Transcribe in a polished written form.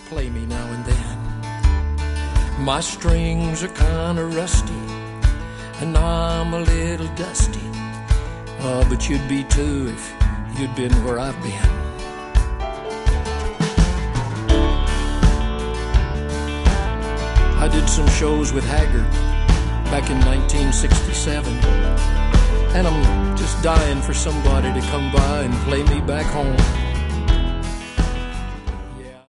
play me now and then. My strings are kinda rusty, and I'm a little dusty. But you'd be too if you'd been where I've been. I did some shows with Haggard back in 1967, and I'm just dying for somebody to come by and play me back home.